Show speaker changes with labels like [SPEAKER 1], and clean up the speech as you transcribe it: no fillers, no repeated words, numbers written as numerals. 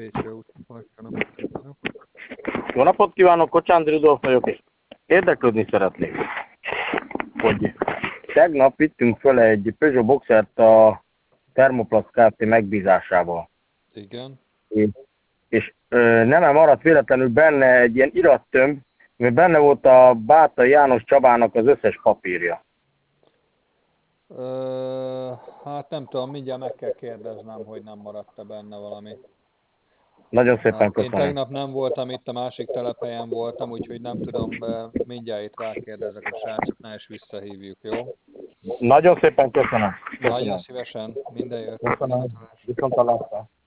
[SPEAKER 1] Bécső út. Jó napot kívánok!
[SPEAKER 2] Jó napot kívánok, Kocsándor Rudolf vagyok, és érdeklődni szeretnék, hogy tegnap vittünk föl egy Peugeot Boxert a Thermoplast Kft. Megbízásával.
[SPEAKER 1] Igen.
[SPEAKER 2] És nem maradt véletlenül benne egy ilyen irattömb, mert benne volt a Bátai János Csabának az összes papírja.
[SPEAKER 1] Hát nem tudom, mindjárt meg kell kérdeznem, hogy nem maradt-e benne valami.
[SPEAKER 2] Nagyon szépen
[SPEAKER 1] Én
[SPEAKER 2] köszönöm.
[SPEAKER 1] tegnap nem voltam itt, a másik telephelyen voltam, úgyhogy nem tudom, mindjárt itt rákérdezek a srácoknál, és visszahívjuk, jó?
[SPEAKER 2] Nagyon szépen köszönöm.
[SPEAKER 1] Nagyon szívesen, minden jót.
[SPEAKER 2] Köszönöm. Viszontlátásra.